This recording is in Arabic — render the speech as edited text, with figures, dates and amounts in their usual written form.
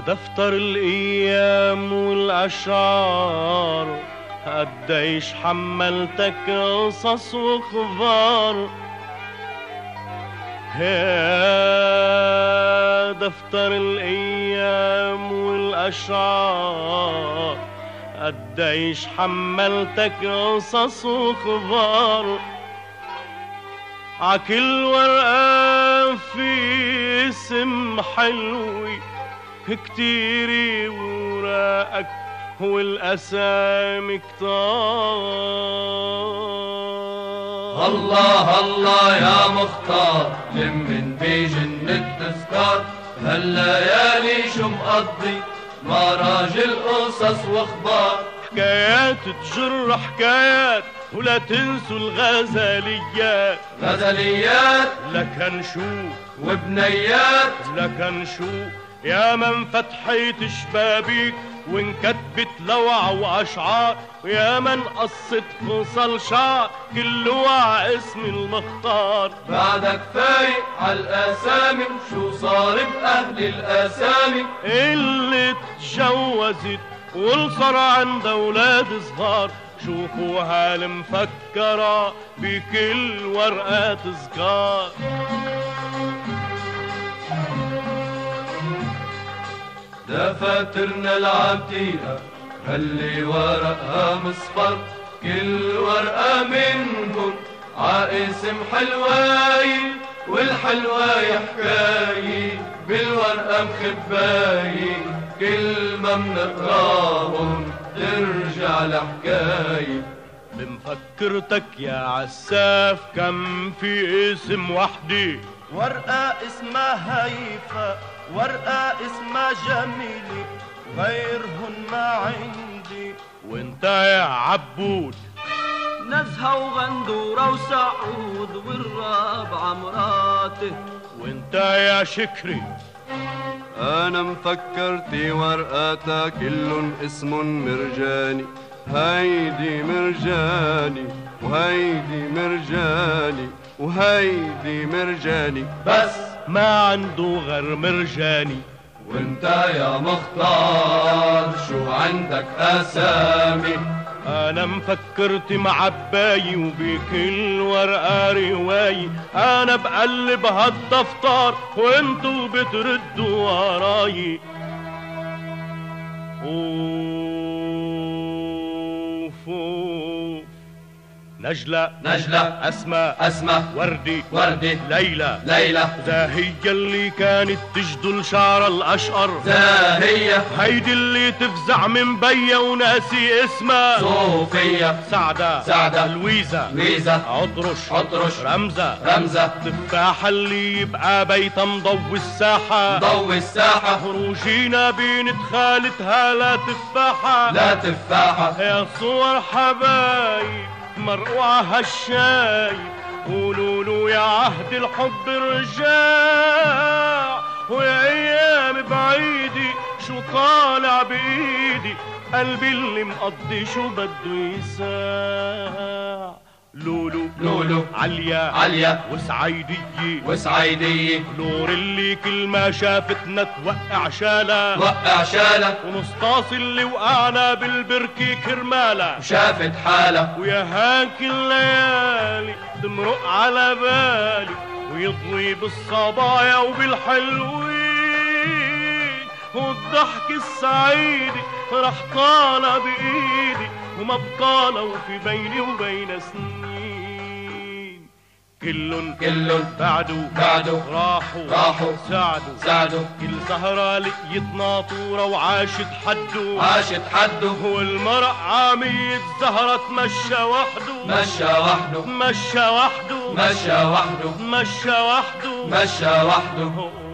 دفتر الأيام والأشعار قديش حملتك قصص وخبار. يا دفتر الأيام والأشعار قديش حملتك قصص وخبار. عكل ورقة في اسم حلوي كتير وراقك والأسامي كتار. الله الله يا مختار لمن بيجن التذكار، هالليالي شو مقضي ما راجل قصص واخبار. حكايات تجر حكايات ولا تنسوا الغزليات. غزليات لكن شو وبنيات لكن شو يا من فتحيت شبابيك وانكتبت لوعة وأشعار، ويا من قصت فصل شعر كل وع اسم المختار. بعدك فايق عالأسامي شو صار بأهل الأسامي اللي تجوزت والصار عند أولاد صغار. شوفوا هالمفكرة بكل ورقة تذكار. دفاترنا العتيقة خلي ورقها مصفر، كل ورقة منهم عاسم حلواي، والحلواي حكاية بالورقة مخباي، كل ما منقراهم ترجع لحكاية. بمفكرتك يا عساف كم في اسم وحدي، ورقة اسمها هيفا، ورقة اسمها جميلة، غيرهن ما عندي. وانت يا عبود نزهة وغندورة وسعود، والرابعة مراته. وانت يا شكري أنا مفكرتي ورقاتا كلن اسم مرجاني، هيدي مرجاني وهيدي مرجاني وهيدي مرجاني، بس ما عنده غير مرجاني. وانت يا مختار شو عندك أسامي؟ أنا مفكرتي معباي وبكل ورقة رواية، أنا بقلب هالدفتر وانتو بتردوا وراي. أوف أوف نجلة أسماء وردي ليلى زاهية اللي كانت تجدل شعر الأشقر، زاهية هيدي اللي تفزع من بيا وناسي اسمها، صوفية سعدة لويزا عطرش رمزة تفاحة اللي يبقى بيتها مضوي الساحة، خروجينا بنت خالتها لا تفاحة يا صور حبايب مرقوعة هالشاي، قولولو يا عهد الحب رجاع، ويا ايام بعيدي شو طالع بايدي، قلبي اللي مقضي شو بده يساع. لولو عليا وسعيدية نور اللي كل ما شافتنا توقع شالة، ونسطاس اللي وقعنا بالبركي كرمالة شافت حالة. ويا هاك الليالي تمرق على بالي ويضوي بالصبايا وبالحلوين، والضحك السعيد رح طالع بإيدي وما بقى لو في بيني وبين سنين. كلن بعدو راحوا سعدوا كل سهرة لقيت ناطورة وعاشت حدو، والمرء عامية زهرة تمشى وحده